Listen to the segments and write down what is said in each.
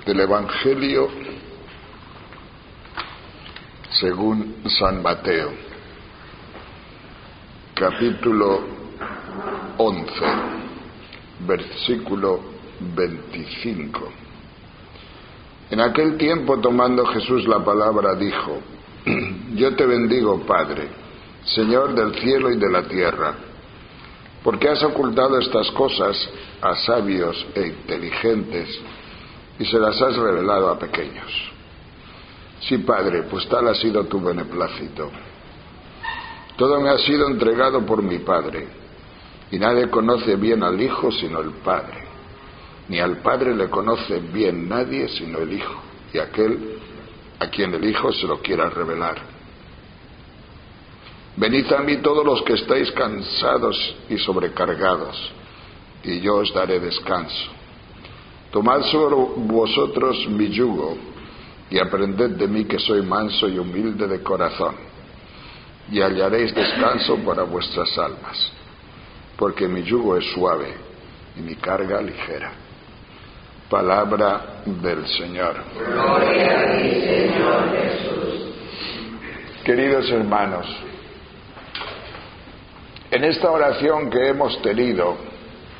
Del Evangelio según San Mateo, capítulo 11, versículo 25. En aquel tiempo, tomando Jesús la palabra, dijo: Yo te bendigo, Padre, Señor del cielo y de la tierra, porque has ocultado estas cosas a sabios e inteligentes y se las has revelado a pequeños. Sí, Padre, pues tal ha sido tu beneplácito. Todo me ha sido entregado por mi Padre, y nadie conoce bien al Hijo sino el Padre, ni al Padre le conoce bien nadie sino el Hijo, y aquel a quien el Hijo se lo quiera revelar. Venid a mí todos los que estáis cansados y sobrecargados, y yo os daré descanso. Tomad sobre vosotros mi yugo, y aprended de mí que soy manso y humilde de corazón, y hallaréis descanso para vuestras almas, porque mi yugo es suave y mi carga ligera. Palabra del Señor. Gloria a ti, Señor Jesús. Queridos hermanos, en esta oración que hemos tenido,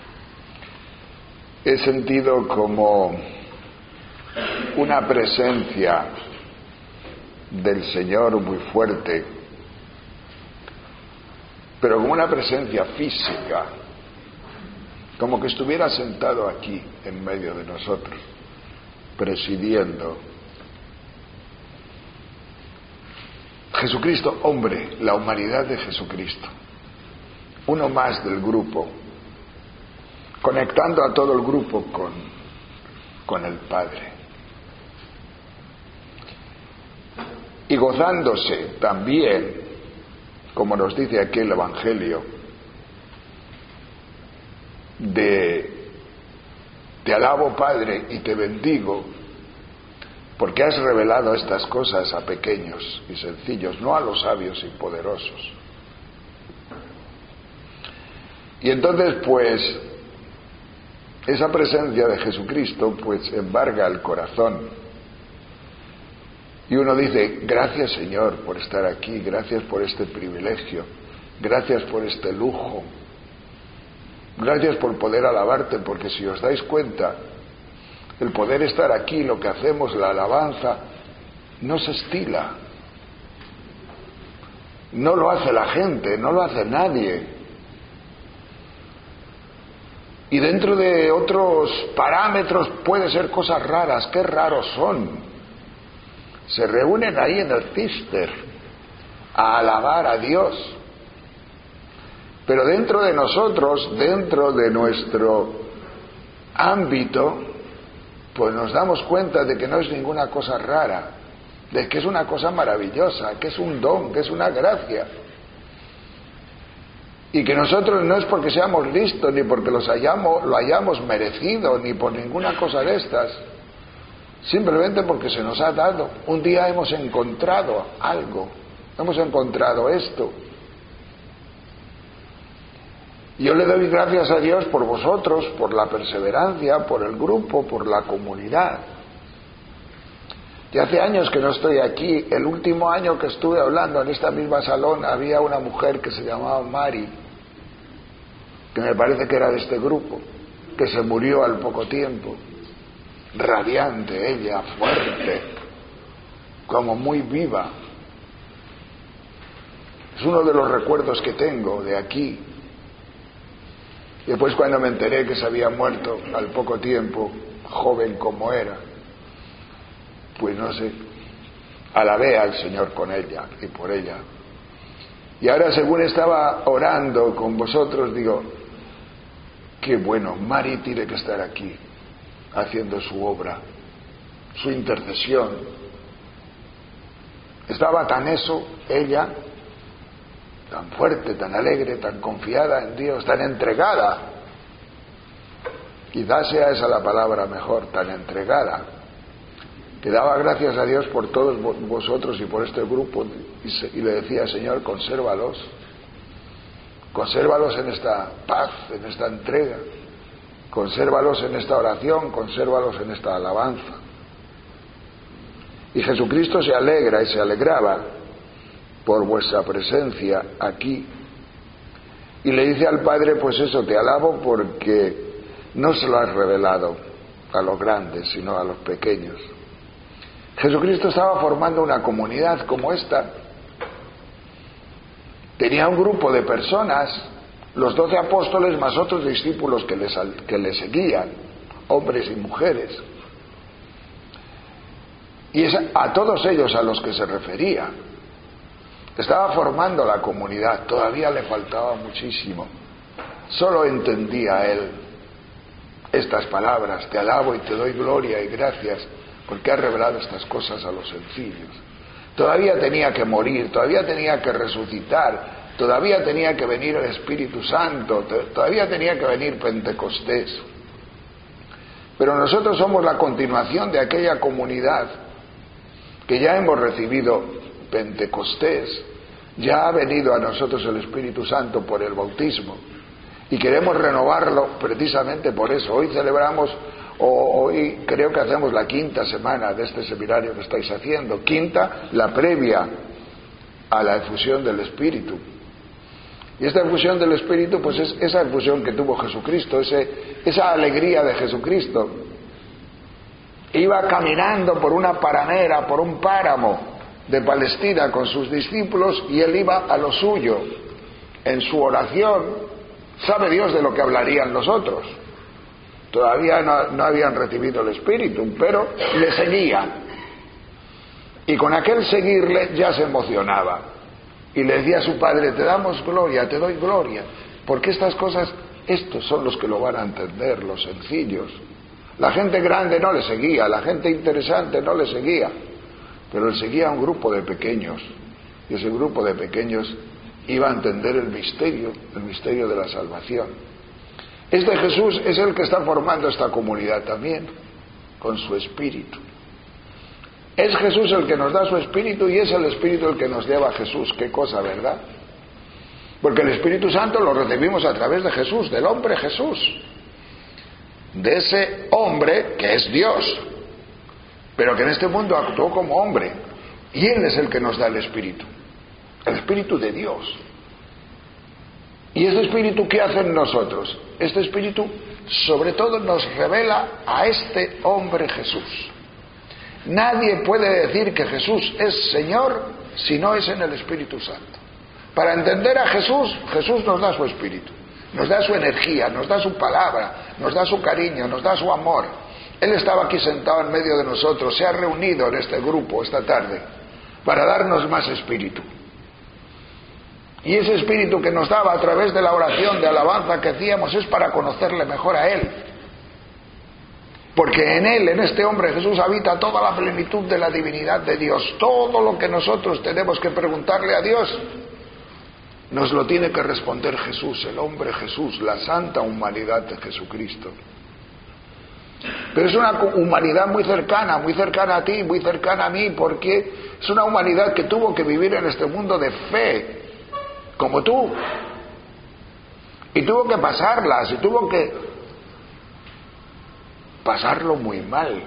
he sentido como una presencia del Señor muy fuerte, pero como una presencia física, como que estuviera sentado aquí en medio de nosotros, presidiendo. Jesucristo, hombre, la humanidad de Jesucristo, uno más del grupo, conectando a todo el grupo con el Padre. Y gozándose también, como nos dice aquí el Evangelio, te alabo, Padre, y te bendigo, porque has revelado estas cosas a pequeños y sencillos, no a los sabios y poderosos. Y entonces, pues, esa presencia de Jesucristo, pues, embarga el corazón. Y uno dice: gracias, Señor, por estar aquí, gracias por este privilegio, gracias por este lujo, gracias por poder alabarte, porque si os dais cuenta, el poder estar aquí, lo que hacemos, la alabanza, no se estila. No lo hace la gente, no lo hace nadie. Y dentro de otros parámetros puede ser cosas raras. ¡Qué raros son! Se reúnen ahí en el Cister a alabar a Dios. Pero dentro de nosotros, dentro de nuestro ámbito, pues nos damos cuenta de que no es ninguna cosa rara, de que es una cosa maravillosa, que es un don, que es una gracia. Y que nosotros no es porque seamos listos, ni porque lo hayamos merecido, ni por ninguna cosa de estas, simplemente porque se nos ha dado. Un día hemos encontrado algo, hemos encontrado esto. Yo le doy gracias a Dios por vosotros, por la perseverancia, por el grupo, por la comunidad. Ya hace años que no estoy aquí. El último año que estuve hablando en esta misma salón había una mujer que se llamaba Mari, que me parece que era de este grupo, que se murió al poco tiempo. Radiante ella, fuerte, como muy viva. Es uno de los recuerdos que tengo de aquí. Y después, cuando me enteré que se había muerto al poco tiempo, joven como era, pues no sé, alabé al Señor con ella y por ella. Y ahora, según estaba orando con vosotros, digo: qué bueno, Mari tiene que estar aquí haciendo su obra, su intercesión. Estaba tan ella, tan fuerte, tan alegre, tan confiada en Dios, tan entregada. Quizás sea esa la palabra mejor, tan entregada, que daba gracias a Dios por todos vosotros y por este grupo, y le decía: Señor, consérvalos en esta paz, en esta entrega, consérvalos en esta oración, consérvalos en esta alabanza. Y Jesucristo se alegra y se alegraba por vuestra presencia aquí. Y le dice al Padre, pues eso, te alabo porque no se lo has revelado a los grandes, sino a los pequeños. Jesucristo estaba formando una comunidad como esta. Tenía un grupo de personas, los 12 apóstoles más otros discípulos que le seguían, hombres y mujeres. Y es a todos ellos a los que se refería. Estaba formando la comunidad, todavía le faltaba muchísimo. Solo entendía él estas palabras: te alabo y te doy gloria y gracias porque has revelado estas cosas a los sencillos. Todavía tenía que morir, todavía tenía que resucitar, todavía tenía que venir el Espíritu Santo, todavía tenía que venir Pentecostés. Pero nosotros somos la continuación de aquella comunidad que ya hemos recibido Pentecostés, ya ha venido a nosotros el Espíritu Santo por el bautismo y queremos renovarlo precisamente por eso. Hoy celebramos, hoy creo que hacemos la 5ª semana de este seminario que estáis haciendo, 5ª, la previa a la efusión del Espíritu. Y esta efusión del Espíritu, pues es esa efusión que tuvo Jesucristo, esa alegría de Jesucristo. Iba caminando por una paranera, por un páramo de Palestina con sus discípulos y él iba a lo suyo. En su oración, sabe Dios de lo que hablarían los otros. Todavía no habían recibido el Espíritu, pero le seguían. Y con aquel seguirle ya se emocionaba. Y le decía a su padre, te damos gloria, te doy gloria. Porque estas cosas, estos son los que lo van a entender, los sencillos. La gente grande no le seguía, la gente interesante no le seguía. Pero él seguía a un grupo de pequeños. Y ese grupo de pequeños iba a entender el misterio de la salvación. Este Jesús es el que está formando esta comunidad también, con su Espíritu. Es Jesús el que nos da su Espíritu y es el Espíritu el que nos lleva a Jesús. Qué cosa, ¿verdad? Porque el Espíritu Santo lo recibimos a través de Jesús, del hombre Jesús. De ese hombre que es Dios, pero que en este mundo actuó como hombre. Y Él es el que nos da el Espíritu de Dios. ¿Y este Espíritu qué hace en nosotros? Este Espíritu sobre todo nos revela a este hombre Jesús. Nadie puede decir que Jesús es Señor si no es en el Espíritu Santo. Para entender a Jesús, Jesús nos da su Espíritu, nos da su energía, nos da su palabra, nos da su cariño, nos da su amor. Él estaba aquí sentado en medio de nosotros, se ha reunido en este grupo esta tarde para darnos más Espíritu. Y ese Espíritu que nos daba a través de la oración de alabanza que hacíamos es para conocerle mejor a Él. Porque en Él, en este hombre Jesús, habita toda la plenitud de la divinidad de Dios. Todo lo que nosotros tenemos que preguntarle a Dios, nos lo tiene que responder Jesús, el hombre Jesús, la santa humanidad de Jesucristo. Pero es una humanidad muy cercana a ti, muy cercana a mí, porque es una humanidad que tuvo que vivir en este mundo de fe, como tú. Y tuvo que pasarlas, y tuvo que pasarlo muy mal.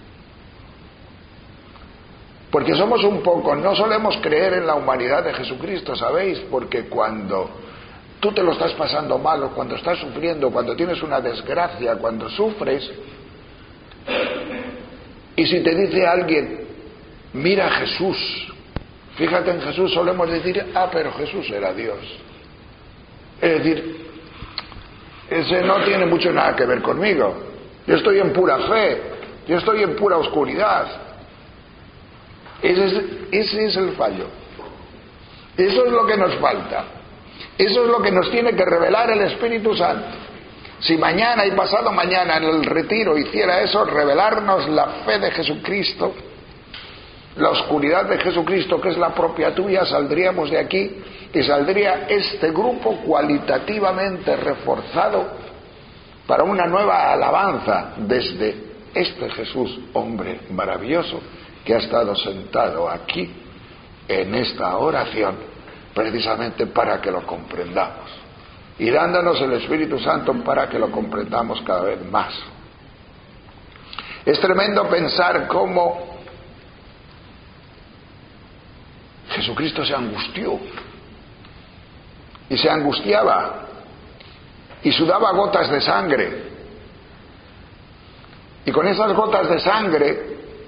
Porque somos un poco, no solemos creer en la humanidad de Jesucristo, ¿sabéis? Porque cuando tú te lo estás pasando mal, o cuando estás sufriendo, cuando tienes una desgracia, cuando sufres, y si te dice alguien, mira a Jesús, fíjate en Jesús, solemos decir, pero Jesús era Dios. Es decir, ese no tiene mucho nada que ver conmigo. Yo estoy en pura fe, yo estoy en pura oscuridad. Ese es el fallo. Eso es lo que nos falta. Eso es lo que nos tiene que revelar el Espíritu Santo. Si mañana y pasado mañana en el retiro hiciera eso, revelarnos la fe de Jesucristo, la oscuridad de Jesucristo, que es la propia tuya, saldríamos de aquí y saldría este grupo cualitativamente reforzado para una nueva alabanza desde este Jesús, hombre maravilloso, que ha estado sentado aquí en esta oración, precisamente para que lo comprendamos, y dándonos el Espíritu Santo para que lo comprendamos cada vez más. Es tremendo pensar cómo Jesucristo se angustió. Y se angustiaba. Y sudaba gotas de sangre. Y con esas gotas de sangre,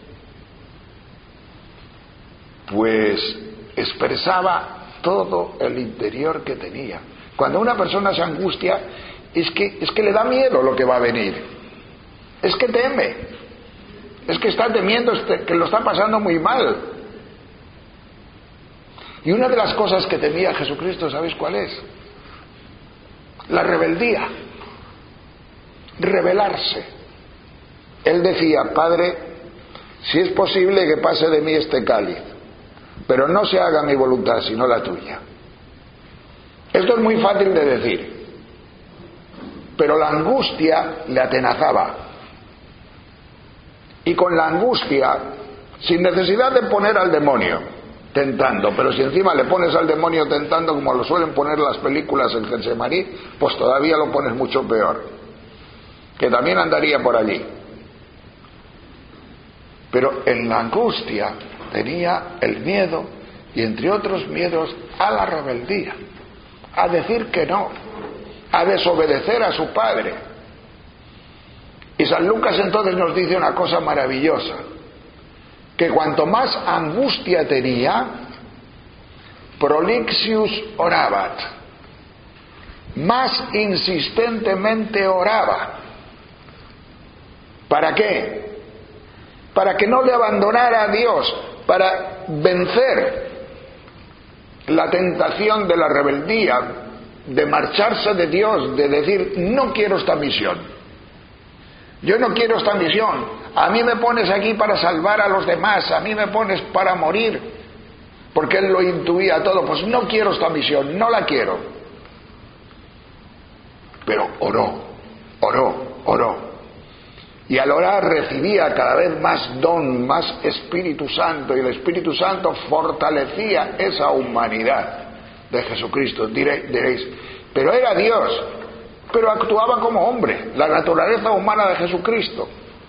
pues expresaba todo el interior que tenía. Cuando una persona se angustia, es que le da miedo lo que va a venir. Es que teme. Es que está temiendo, que lo está pasando muy mal. Y una de las cosas que temía Jesucristo, ¿sabéis cuál es? La rebeldía. Rebelarse. Él decía: Padre, si es posible que pase de mí este cáliz, pero no se haga mi voluntad sino la tuya. Esto es muy fácil de decir, pero la angustia le atenazaba. Y con la angustia, sin necesidad de poner al demonio tentando, pero si encima le pones al demonio tentando, como lo suelen poner las películas en Getsemaní, pues todavía lo pones mucho peor, que también andaría por allí. Pero en la angustia tenía el miedo, y entre otros miedos, a la rebeldía, a decir que no, a desobedecer a su padre. Y San Lucas entonces nos dice una cosa maravillosa, que cuanto más angustia tenía, prolixius orabat, más insistentemente oraba. ¿Para qué? Para que no le abandonara a Dios, para vencer la tentación de la rebeldía, de marcharse de Dios, de decir: no quiero esta misión, yo no quiero esta misión, a mí me pones aquí para salvar a los demás, a mí me pones para morir, porque él lo intuía todo. Pues no quiero esta misión, no la quiero. Pero oró, y al orar recibía cada vez más don, más Espíritu Santo, y el Espíritu Santo fortalecía esa humanidad de Jesucristo. Diréis, pero era Dios, pero actuaba como hombre, la naturaleza humana de Jesucristo,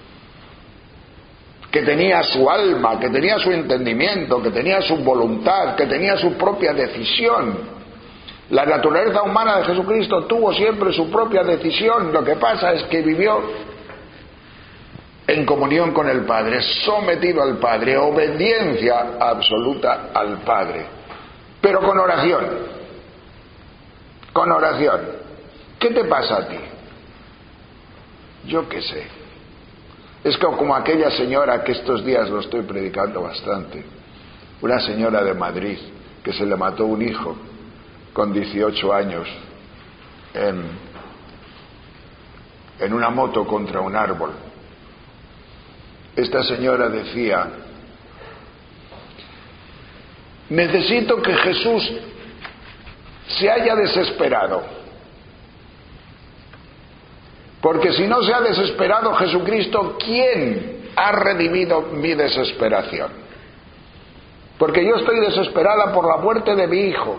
que tenía su alma, que tenía su entendimiento, que tenía su voluntad, que tenía su propia decisión. La naturaleza humana de Jesucristo tuvo siempre su propia decisión. Lo que pasa es que vivió en comunión con el Padre, sometido al Padre, obediencia absoluta al Padre, pero con oración. Con oración. ¿Qué te pasa a ti? Yo qué sé. Es como aquella señora que estos días lo estoy predicando bastante, una señora de Madrid que se le mató un hijo con 18 años en una moto contra un árbol. Esta señora decía: necesito que Jesús se haya desesperado, porque si no se ha desesperado Jesucristo, ¿quién ha redimido mi desesperación? Porque yo estoy desesperada por la muerte de mi hijo,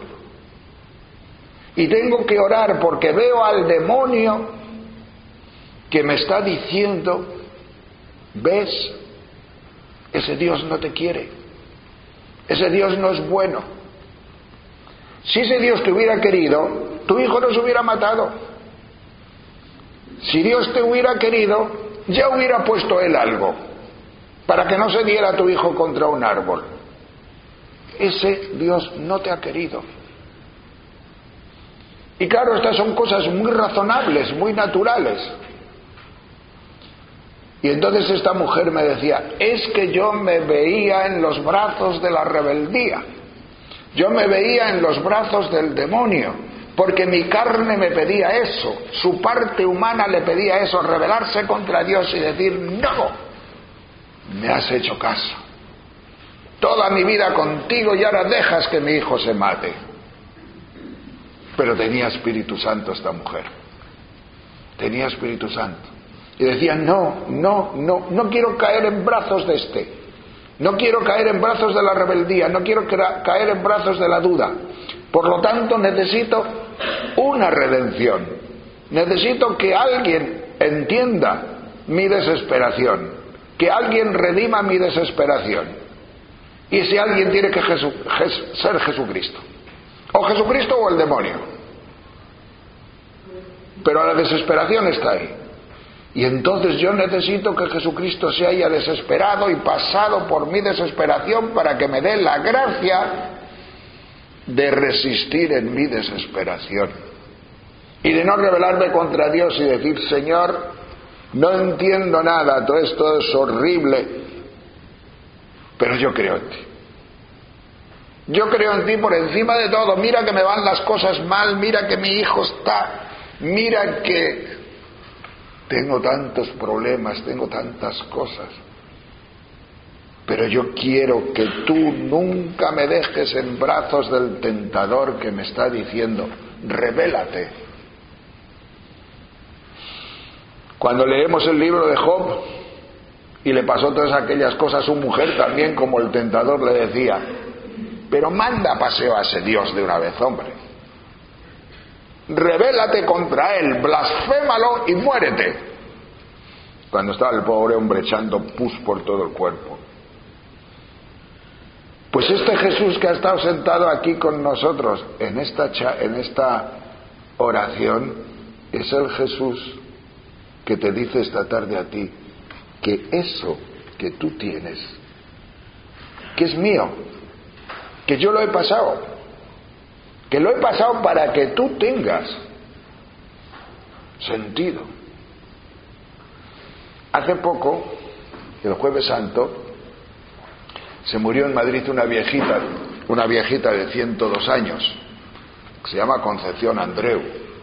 y tengo que orar porque veo al demonio que me está diciendo: ¿ves? Ese Dios no te quiere, ese Dios no es bueno. Si ese Dios te hubiera querido, tu hijo no se hubiera matado. Si Dios te hubiera querido, ya hubiera puesto él algo para que no se diera tu hijo contra un árbol. Ese Dios no te ha querido. Y claro, estas son cosas muy razonables, muy naturales. Y entonces esta mujer me decía: es que yo me veía en los brazos de la rebeldía, yo me veía en los brazos del demonio, porque mi carne me pedía eso, su parte humana le pedía eso, rebelarse contra Dios y decir: no, me has hecho caso, toda mi vida contigo y ahora dejas que mi hijo se mate. Pero tenía Espíritu Santo esta mujer, tenía Espíritu Santo. Y decía: no quiero caer en brazos de este, no quiero caer en brazos de la rebeldía, no quiero caer en brazos de la duda. Por lo tanto, necesito una redención, necesito que alguien entienda mi desesperación, que alguien redima mi desesperación. Y si alguien tiene que ser Jesucristo, o Jesucristo o el demonio, pero la desesperación está ahí. Y entonces yo necesito que Jesucristo se haya desesperado y pasado por mi desesperación para que me dé la gracia de resistir en mi desesperación y de no rebelarme contra Dios y decir: Señor, no entiendo nada, todo esto es horrible, pero yo creo en ti. Yo creo en ti por encima de todo. Mira que me van las cosas mal, mira que mi hijo está, mira que tengo tantos problemas, tengo tantas cosas, pero yo quiero que tú nunca me dejes en brazos del tentador que me está diciendo: revélate. Cuando leemos el libro de Job y le pasó todas aquellas cosas a su mujer, también como el tentador le decía: pero manda a paseo a ese Dios de una vez, hombre. Revélate contra él, blasfémalo y muérete. Cuando estaba el pobre hombre echando pus por todo el cuerpo. Pues este Jesús que ha estado sentado aquí con nosotros en esta oración es el Jesús que te dice esta tarde a ti que eso que tú tienes, que es mío, que yo lo he pasado, que lo he pasado para que tú tengas sentido. Hace poco, el Jueves Santo, se murió en Madrid una viejita de 102 años, que se llama Concepción Andreu.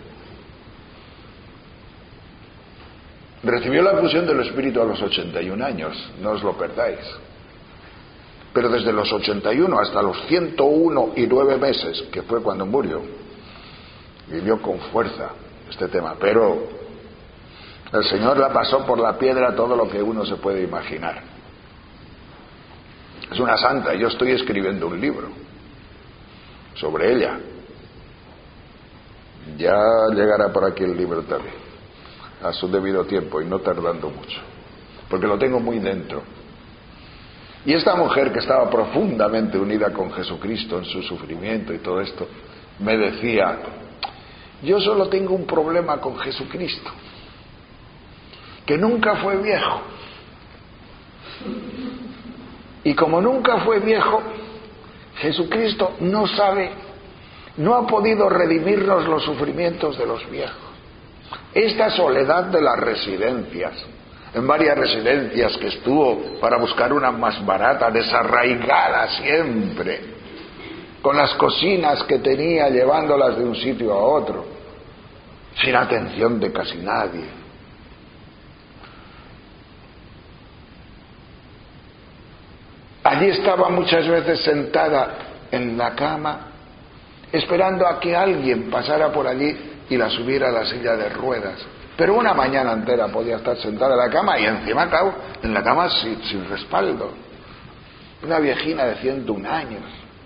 Recibió la fusión del Espíritu a los 81 años, no os lo perdáis. Pero desde los 81 hasta los 101 y 9 meses, que fue cuando murió, vivió con fuerza este tema. Pero el Señor la pasó por la piedra todo lo que uno se puede imaginar. Es una santa. Yo estoy escribiendo un libro sobre ella. Ya llegará por aquí el libro también, a su debido tiempo y no tardando mucho, porque lo tengo muy dentro. Y esta mujer, que estaba profundamente unida con Jesucristo en su sufrimiento y todo esto, me decía: yo solo tengo un problema con Jesucristo, que nunca fue viejo. Y como nunca fue viejo, Jesucristo no ha podido redimirnos los sufrimientos de los viejos. Esta soledad de las residencias, en varias residencias que estuvo para buscar una más barata, desarraigada siempre, con las cocinas que tenía llevándolas de un sitio a otro, sin atención de casi nadie. Allí estaba muchas veces sentada en la cama, esperando a que alguien pasara por allí y la subiera a la silla de ruedas. Pero una mañana entera podía estar sentada en la cama, y encima, claro, en la cama sin respaldo. Una viejina de 101 años.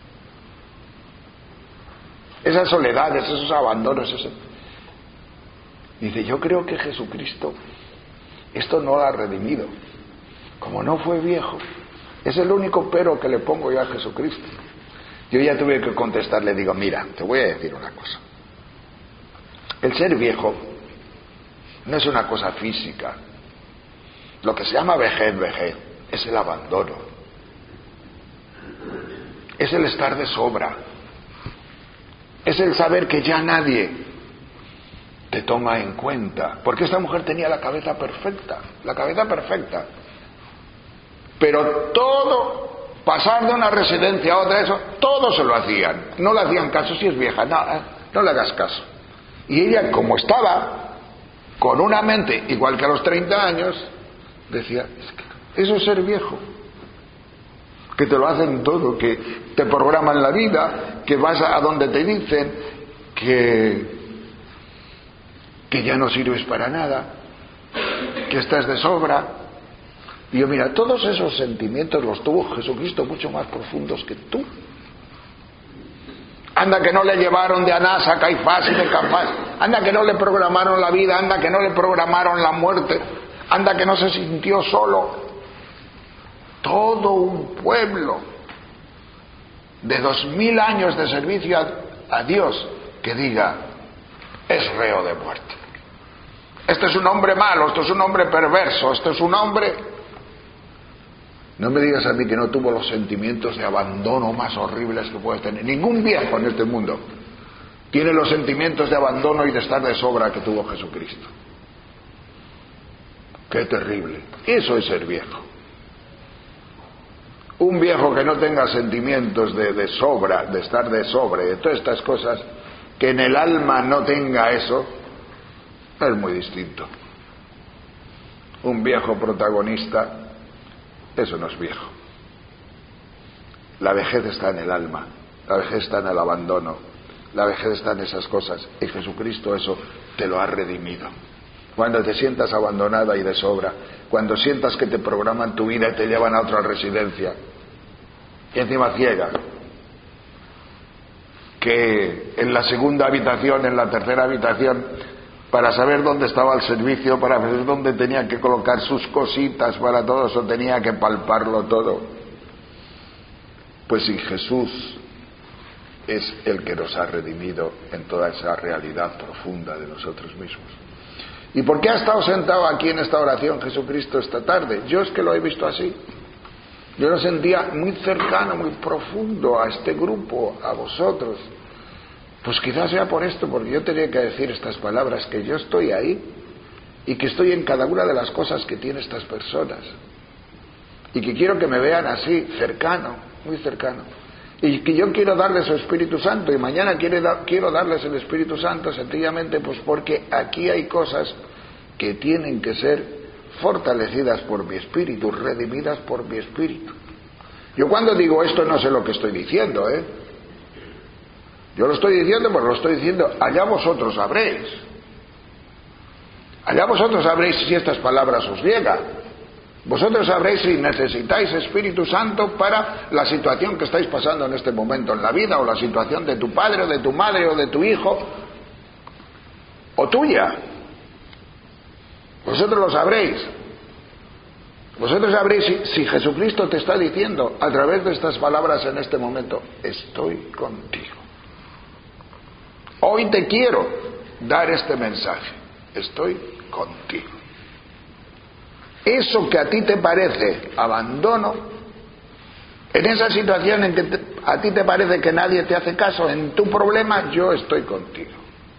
Esas soledades, esos abandonos, Dice: yo creo que Jesucristo esto no lo ha redimido. Como no fue viejo, es el único pero que le pongo yo a Jesucristo. Yo ya tuve que contestarle, digo: mira, te voy a decir una cosa. El ser viejo no es una cosa física. Lo que se llama vejez, es el abandono. Es el estar de sobra. Es el saber que ya nadie te toma en cuenta. Porque esta mujer tenía la cabeza perfecta. Pero todo, pasar de una residencia a otra, eso, todo se lo hacían. No le hacían caso. Si es vieja, no le hagas caso. Y ella, como estaba con una mente igual que a los 30 años, decía: eso es ser viejo. Que te lo hacen todo, que te programan la vida, que vas a donde te dicen que ya no sirves para nada, que estás de sobra. Y yo, mira, todos esos sentimientos los tuvo Jesucristo mucho más profundos que tú. Anda que no le llevaron de Anás a Caifás y de Caifás. Anda que no le programaron la vida. Anda que no le programaron la muerte. Anda que no se sintió solo. Todo un pueblo de 2000 años de servicio a Dios que diga, es reo de muerte. Este es un hombre malo, esto es un hombre perverso, esto es un hombre... No me digas a mí que no tuvo los sentimientos de abandono más horribles que puedes tener. Ningún viejo en este mundo tiene los sentimientos de abandono y de estar de sobra que tuvo Jesucristo. Qué terrible. Eso es ser viejo. Un viejo que no tenga sentimientos de sobra, de estar de sobra, de todas estas cosas, que en el alma no tenga eso, es muy distinto. Un viejo protagonista, eso no es viejo. La vejez está en el alma, la vejez está en el abandono, la vejez está en esas cosas, y Jesucristo eso te lo ha redimido. Cuando te sientas abandonada y de sobra, cuando sientas que te programan tu vida y te llevan a otra residencia, y encima ciega, que en la segunda habitación, en la tercera habitación, para saber dónde estaba el servicio, para ver dónde tenía que colocar sus cositas, para todo eso tenía que palparlo todo. Pues si Jesús es el que nos ha redimido en toda esa realidad profunda de nosotros mismos. ¿Y por qué ha estado sentado aquí en esta oración Jesucristo esta tarde? Yo es que lo he visto así. Yo lo sentía muy cercano, muy profundo a este grupo, a vosotros. Pues quizás sea por esto, porque yo tenía que decir estas palabras, que yo estoy ahí y que estoy en cada una de las cosas que tienen estas personas. Y que quiero que me vean así, cercano, muy cercano. Y que yo quiero darles el Espíritu Santo, y mañana quiero darles el Espíritu Santo sencillamente pues porque aquí hay cosas que tienen que ser fortalecidas por mi Espíritu, redimidas por mi Espíritu. Yo cuando digo esto no sé lo que estoy diciendo, Yo lo estoy diciendo, pero lo estoy diciendo, allá vosotros sabréis. Allá vosotros sabréis si estas palabras os llegan. Vosotros sabréis si necesitáis Espíritu Santo para la situación que estáis pasando en este momento en la vida, o la situación de tu padre, o de tu madre, o de tu hijo, o tuya. Vosotros lo sabréis. Vosotros sabréis si Jesucristo te está diciendo a través de estas palabras en este momento, estoy contigo. Hoy te quiero dar este mensaje, estoy contigo. Eso que a ti te parece abandono, en esa situación en que a ti te parece que nadie te hace caso, en tu problema, yo estoy contigo.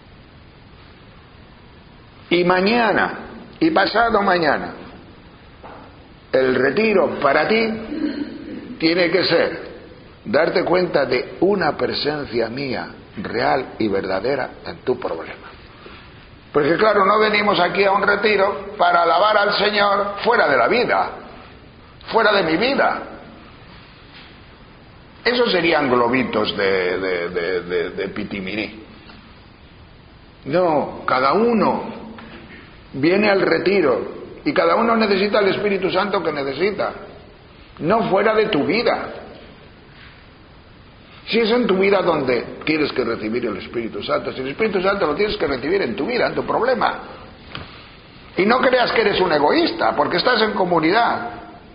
Y mañana, y pasado mañana, el retiro para ti tiene que ser darte cuenta de una presencia mía real y verdadera en tu problema. Porque claro, no venimos aquí a un retiro para alabar al Señor fuera de la vida, fuera de mi vida. Esos serían globitos de pitimirí. No, cada uno viene al retiro y cada uno necesita el Espíritu Santo que necesita, no fuera de tu vida. Si es en tu vida donde tienes que recibir el Espíritu Santo, si el Espíritu Santo lo tienes que recibir en tu vida, en tu problema. Y no creas que eres un egoísta, porque estás en comunidad.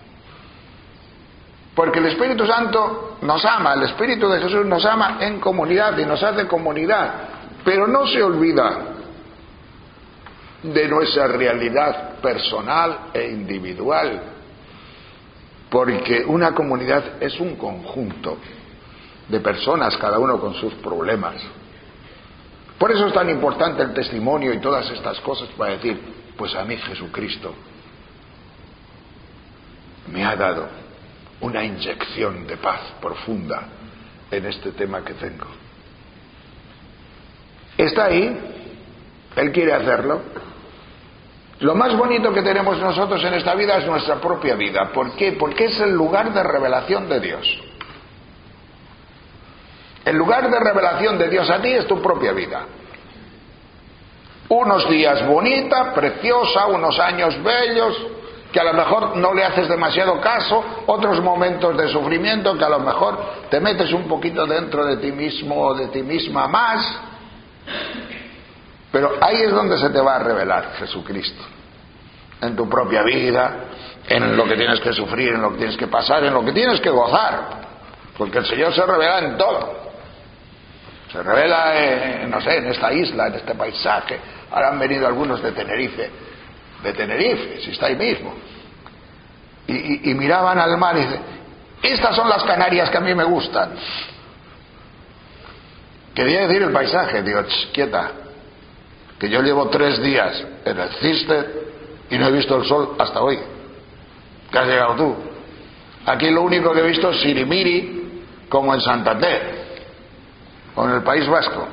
Porque el Espíritu Santo nos ama, el Espíritu de Jesús nos ama en comunidad y nos hace comunidad. Pero no se olvida de nuestra realidad personal e individual. Porque una comunidad es un conjunto de personas, cada uno con sus problemas. Por eso es tan importante el testimonio y todas estas cosas, para decir, pues a mí Jesucristo me ha dado una inyección de paz profunda en este tema que tengo. Está ahí, Él quiere hacerlo. Lo más bonito que tenemos nosotros en esta vida es nuestra propia vida. ¿Por qué? Porque es el lugar de revelación de Dios. El lugar de revelación de Dios a ti es tu propia vida. Unos días bonita, preciosa, unos años bellos, que a lo mejor no le haces demasiado caso, otros momentos de sufrimiento que a lo mejor te metes un poquito dentro de ti mismo o de ti misma más. Pero ahí es donde se te va a revelar Jesucristo. En tu propia vida, en lo que tienes que sufrir, en lo que tienes que pasar, en lo que tienes que gozar. Porque el Señor se revela en todo. Se revela, no sé, en esta isla, en este paisaje. Ahora han venido algunos de Tenerife. De Tenerife, si está ahí mismo. Y miraban al mar y dicen, estas son las Canarias que a mí me gustan. Quería decir el paisaje. Digo, quieta, que yo llevo 3 días en el Cister y no he visto el sol hasta hoy. ¿Qué has llegado tú? Aquí lo único que he visto es sirimiri, como en Santander o en el País Vasco.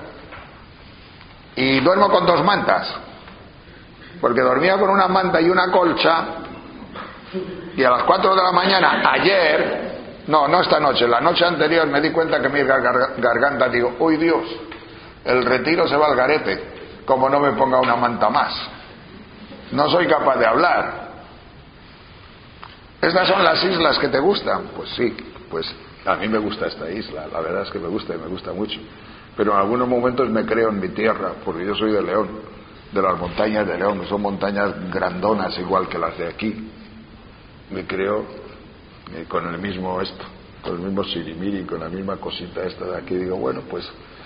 Y duermo con 2 mantas, porque dormía con una manta y una colcha, y a las 4 de la mañana ayer, no esta noche, la noche anterior, me di cuenta que mi garganta, digo, ¡uy Dios! El retiro se va al garete, como no me ponga una manta más. No soy capaz de hablar. ¿Estas son las islas que te gustan? Pues sí, pues a mí me gusta esta isla, la verdad es que me gusta y me gusta mucho. Pero en algunos momentos me creo en mi tierra, porque yo soy de León, de las montañas de León, son montañas grandonas igual que las de aquí. Me creo con el mismo con el mismo sirimiri, con la misma cosita esta de aquí. Digo, bueno, pues.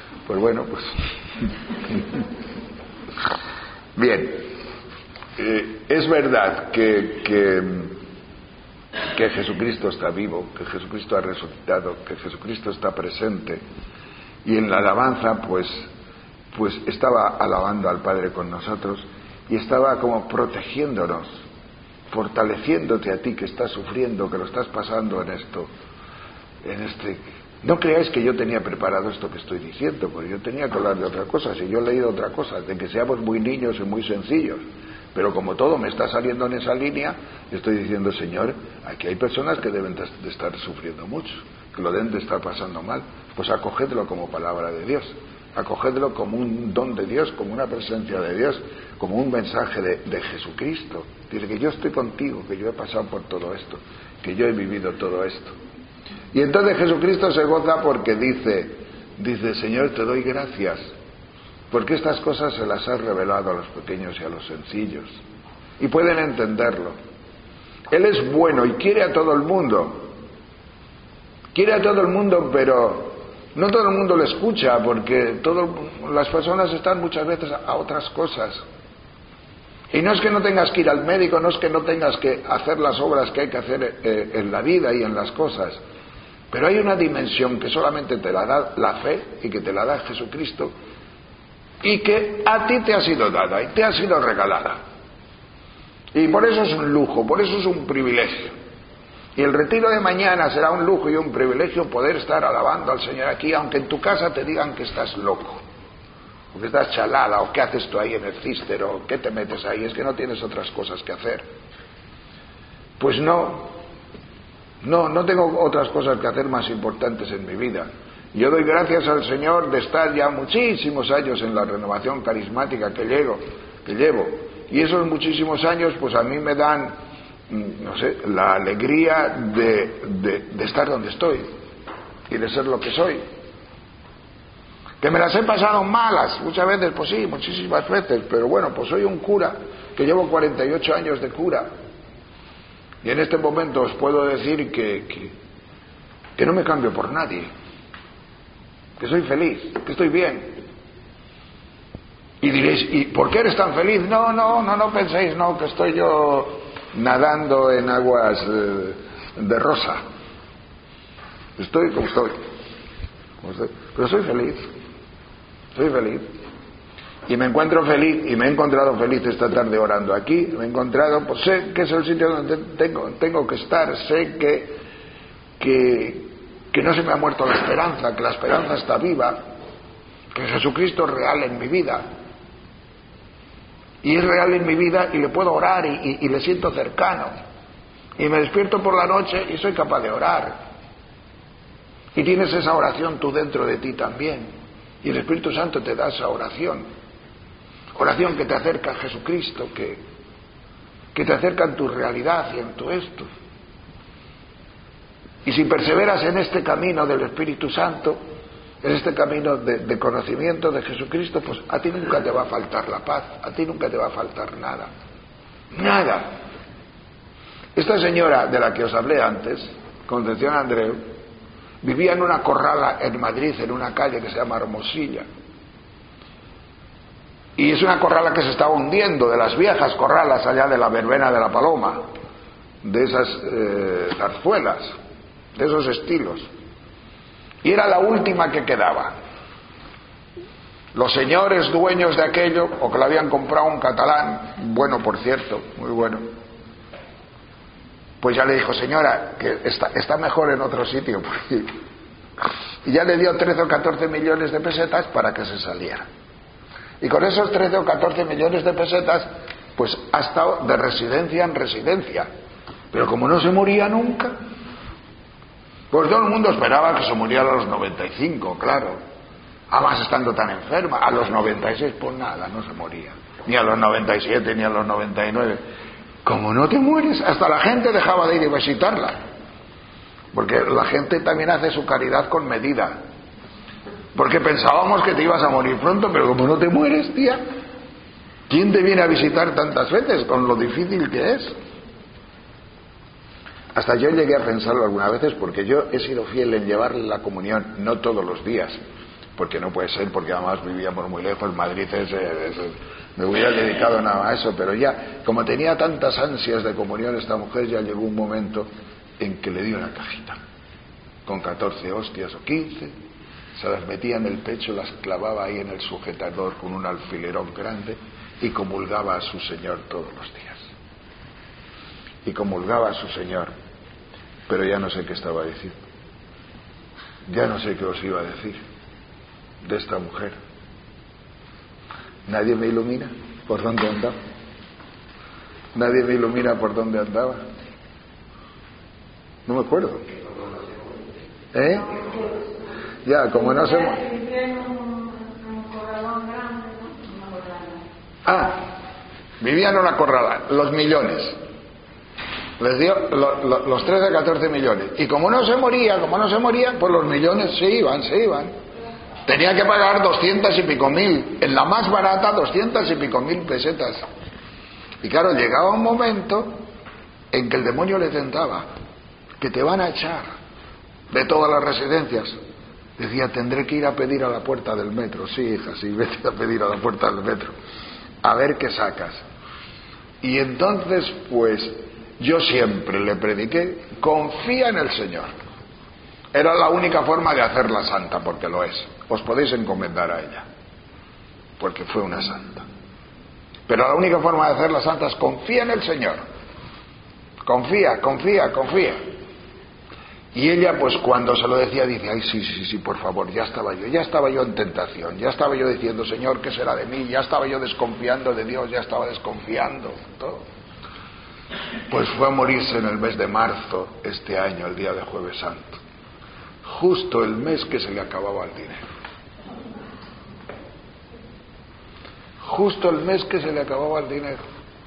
Bien, es verdad que Jesucristo está vivo, que Jesucristo ha resucitado, que Jesucristo está presente, y en la alabanza pues estaba alabando al Padre con nosotros y estaba como protegiéndonos, fortaleciéndote a ti que estás sufriendo, que lo estás pasando no creáis que yo tenía preparado esto que estoy diciendo, porque yo tenía que hablar de otra cosa. Si yo he leído otra cosa, de que seamos muy niños y muy sencillos, pero como todo me está saliendo en esa línea, estoy diciendo, Señor, aquí hay personas que deben de estar sufriendo mucho, que lo deben de estar pasando mal. Pues acogedlo como palabra de Dios, acogedlo como un don de Dios, como una presencia de Dios, como un mensaje de Jesucristo. Dice que yo estoy contigo, que yo he pasado por todo esto, que yo he vivido todo esto. Y entonces Jesucristo se goza porque dice, Señor, te doy gracias, porque estas cosas se las has revelado a los pequeños y a los sencillos, y pueden entenderlo. Él es bueno y quiere a todo el mundo, pero no todo el mundo le escucha, porque las personas están muchas veces a otras cosas. Y no es que no tengas que ir al médico, no es que no tengas que hacer las obras que hay que hacer en la vida y en las cosas, pero hay una dimensión que solamente te la da la fe y que te la da Jesucristo, y que a ti te ha sido dada y te ha sido regalada. Y por eso es un lujo, por eso es un privilegio. Y el retiro de mañana será un lujo y un privilegio poder estar alabando al Señor aquí, aunque en tu casa te digan que estás loco, o que estás chalada, o qué haces tú ahí en el Cister, o qué te metes ahí, es que no tienes otras cosas que hacer. Pues no tengo otras cosas que hacer más importantes en mi vida. Yo doy gracias al Señor de estar ya muchísimos años en la renovación carismática que llevo, y esos muchísimos años pues a mí me dan, no sé, la alegría de estar donde estoy y de ser lo que soy. Que me las he pasado malas muchas veces, pues sí, muchísimas veces, pero bueno, pues soy un cura que llevo 48 años de cura, y en este momento os puedo decir que no me cambio por nadie, que soy feliz, que estoy bien. Y diréis, ¿y por qué eres tan feliz? No penséis, que estoy yo nadando en aguas de rosa. Estoy como estoy, pero soy feliz. Y me encuentro feliz, y me he encontrado feliz esta tarde orando aquí. Me he encontrado, pues sé que es el sitio donde tengo que estar, sé que no se me ha muerto la esperanza, que la esperanza está viva, que Jesucristo es real en mi vida. Y es real en mi vida, y le puedo orar, y le siento cercano. Y me despierto por la noche y soy capaz de orar. Y tienes esa oración tú dentro de ti también. Y el Espíritu Santo te da esa oración. Oración que te acerca a Jesucristo, que te acerca en tu realidad y en tu esto. Y si perseveras en este camino del Espíritu Santo, en este camino de conocimiento de Jesucristo, pues a ti nunca te va a faltar la paz, a ti nunca te va a faltar nada. Nada. Esta señora de la que os hablé antes, Concepción Andreu, Vivía en una corrala en Madrid, en una calle que se llama Hermosilla. Y es una corrala que se estaba hundiendo, de las viejas corralas allá de la verbena de la Paloma, de esas zarzuelas, de esos estilos. Y era la última que quedaba. Los señores dueños de aquello, o que lo habían comprado un catalán, bueno por cierto, muy bueno, pues ya le dijo: señora, que está mejor en otro sitio. Y ya le dio 13 o 14 millones de pesetas para que se saliera. Y con esos 13 o 14 millones de pesetas, pues ha estado de residencia en residencia. Pero como no se moría nunca, pues todo el mundo esperaba que se muriera a los 95, claro. Además, estando tan enferma, a los 96, pues nada, no se moría. Ni a los 97, ni a los 99. Como no te mueres, hasta la gente dejaba de ir a visitarla. Porque la gente también hace su caridad con medida. Porque pensábamos que te ibas a morir pronto, pero como no te mueres, tía, ¿quién te viene a visitar tantas veces con lo difícil que es? Hasta yo llegué a pensarlo algunas veces, porque yo he sido fiel en llevarle la comunión, no todos los días, porque no puede ser, porque además vivíamos muy lejos. Madrid me hubiera dedicado nada a eso, pero ya, como tenía tantas ansias de comunión esta mujer, ya llegó un momento en que le di una cajita con 14 hostias o 15, se las metía en el pecho, las clavaba ahí en el sujetador con un alfilerón grande y comulgaba a su Señor todos los días. Y comulgaba a su Señor, pero ya no sé qué estaba diciendo, ya no sé qué os iba a decir de esta mujer. Nadie me ilumina por dónde andaba. Nadie me ilumina por dónde andaba. No me acuerdo. Ya, como no sé. Vivía en una corrala, los millones. Les dio los 13 o 14 millones. Y como no se moría, pues los millones se iban. Tenía que pagar 200 y pico mil, en la más barata 200 y pico mil pesetas. Y claro, llegaba un momento en que el demonio le tentaba, que te van a echar de todas las residencias. Decía: tendré que ir a pedir a la puerta del metro. Sí, hija, sí, vete a pedir a la puerta del metro, a ver qué sacas. Y entonces, pues, yo siempre le prediqué: confía en el Señor. Era la única forma de hacerla santa, porque lo es. Os podéis encomendar a ella, porque fue una santa. Pero la única forma de hacerla santa es: confía en el Señor. Confía. Y ella, pues cuando se lo decía, dice: ay, sí, por favor, ya estaba yo en tentación, ya estaba yo diciendo: Señor, ¿qué será de mí? Ya estaba yo desconfiando de Dios, ya estaba desconfiando, todo. Pues fue a morirse en el mes de marzo, este año, el día de Jueves Santo, justo el mes que se le acababa el dinero. Justo el mes que se le acababa el dinero.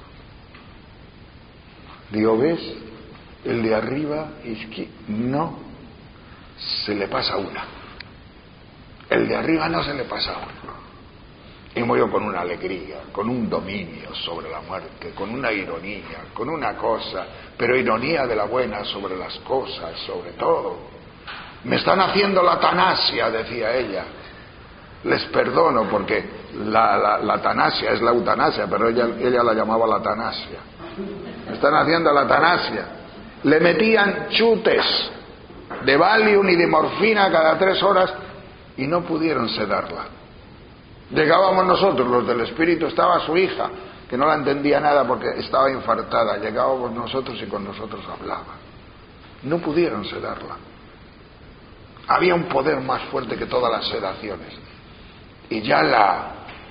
Digo: ¿ves? El de arriba no se le pasa una. El de arriba no se le pasa una. Y murió con una alegría, con un dominio sobre la muerte, con una ironía, con una cosa, pero ironía de la buena sobre las cosas, sobre todo. Me están haciendo la tanasia, decía ella. Les perdono, porque la tanasia es la eutanasia, pero ella la llamaba la tanasia. Me están haciendo la tanasia. Le metían chutes de Valium y de morfina cada 3 horas y no pudieron sedarla. Llegábamos nosotros, los del espíritu, estaba su hija, que no la entendía nada porque estaba infartada. Llegábamos nosotros y con nosotros hablaba. No pudieron sedarla. Había un poder más fuerte que todas las sedaciones. Y ya la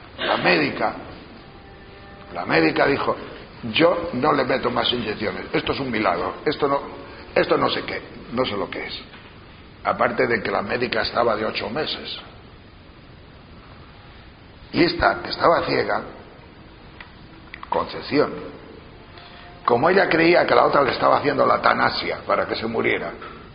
médica dijo: yo no le meto más inyecciones, esto es un milagro, esto no sé qué, no sé lo que es. Aparte de que la médica estaba de 8 meses. Y esta, que estaba ciega, Concepción, como ella creía que la otra le estaba haciendo la tanasia para que se muriera,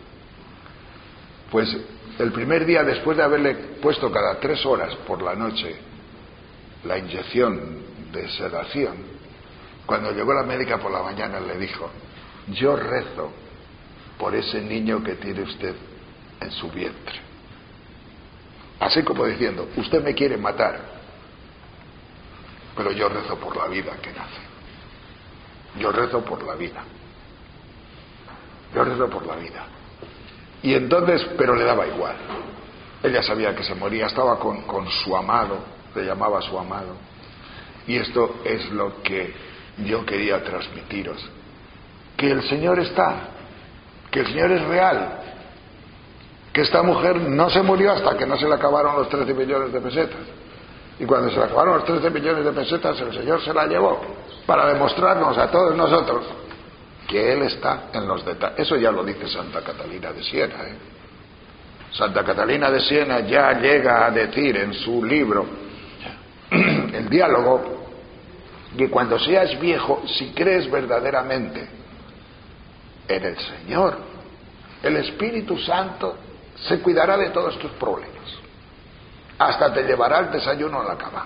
pues el primer día, después de haberle puesto cada 3 horas por la noche la inyección de sedación, cuando llegó la médica por la mañana le dijo: yo rezo por ese niño que tiene usted en su vientre. Así como diciendo, usted me quiere matar, pero yo rezo por la vida que nace. Yo rezo por la vida. Yo rezo por la vida. Y entonces, pero le daba igual. Ella sabía que se moría, estaba con su amado, le llamaba su amado. Y esto es lo que yo quería transmitiros. Que el Señor está, que el Señor es real, que esta mujer no se murió hasta que no se le acabaron los 13 millones de pesetas. Y cuando se le acabaron los 13 millones de pesetas, el Señor se la llevó para demostrarnos a todos nosotros que Él está en los detalles. Eso ya lo dice Santa Catalina de Siena, Santa Catalina de Siena ya llega a decir en su libro, El diálogo, que cuando seas viejo, si crees verdaderamente en el Señor, el Espíritu Santo se cuidará de todos tus problemas. Hasta te llevará el desayuno a la cama.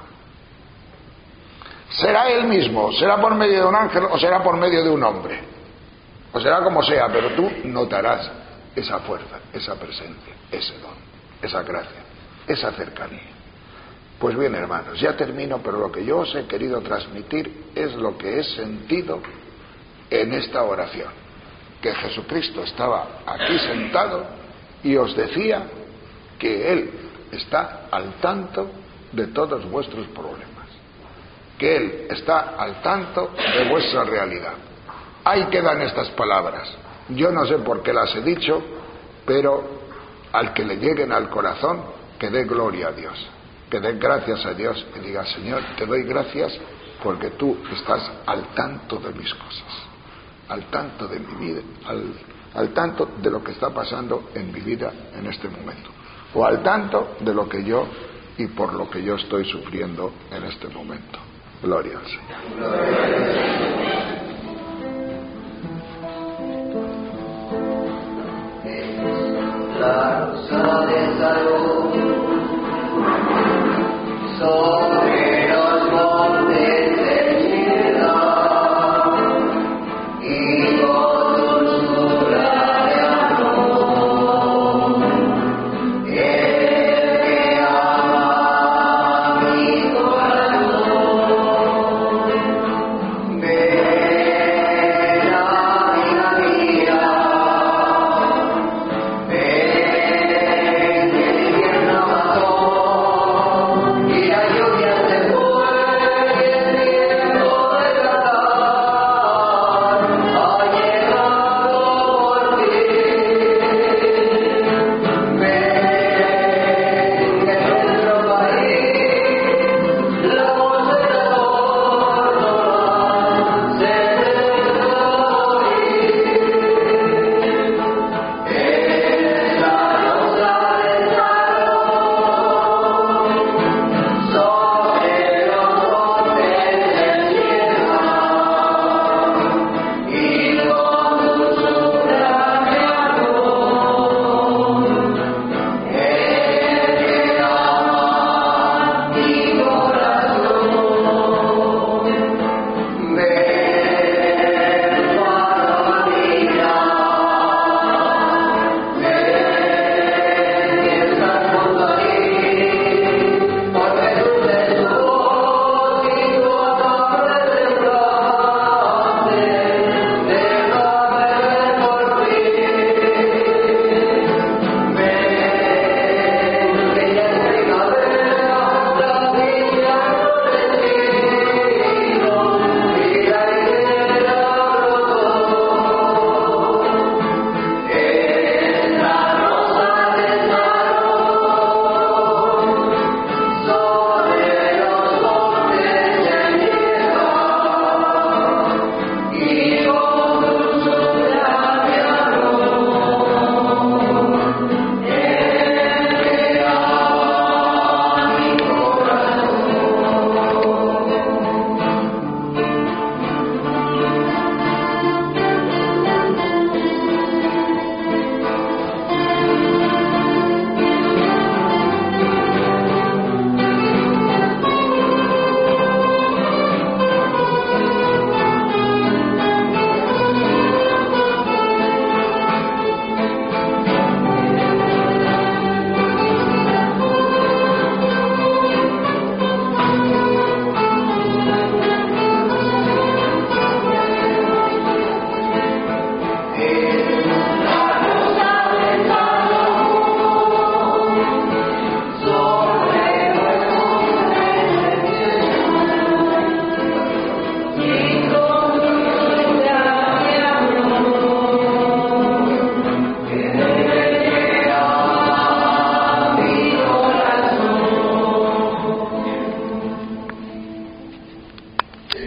Será Él mismo, será por medio de un ángel o será por medio de un hombre, o será como sea, pero tú notarás esa fuerza, esa presencia, ese don, esa gracia, esa cercanía. Pues bien, hermanos, ya termino, pero lo que yo os he querido transmitir es lo que he sentido en esta oración, que Jesucristo estaba aquí sentado y os decía que Él está al tanto de todos vuestros problemas, que Él está al tanto de vuestra realidad. Ahí quedan estas palabras. Yo no sé por qué las he dicho, pero al que le lleguen al corazón, que dé gloria a Dios, que dé gracias a Dios y diga, Señor, te doy gracias porque tú estás al tanto de mis cosas, al tanto de mi vida, al tanto de lo que está pasando en mi vida en este momento, o al tanto de lo que yo y por lo que yo estoy sufriendo en este momento. Gloria al Señor. La rosa de Salud,